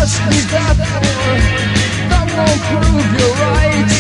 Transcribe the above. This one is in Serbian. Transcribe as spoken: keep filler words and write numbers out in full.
ask me that for, that won't prove you're right.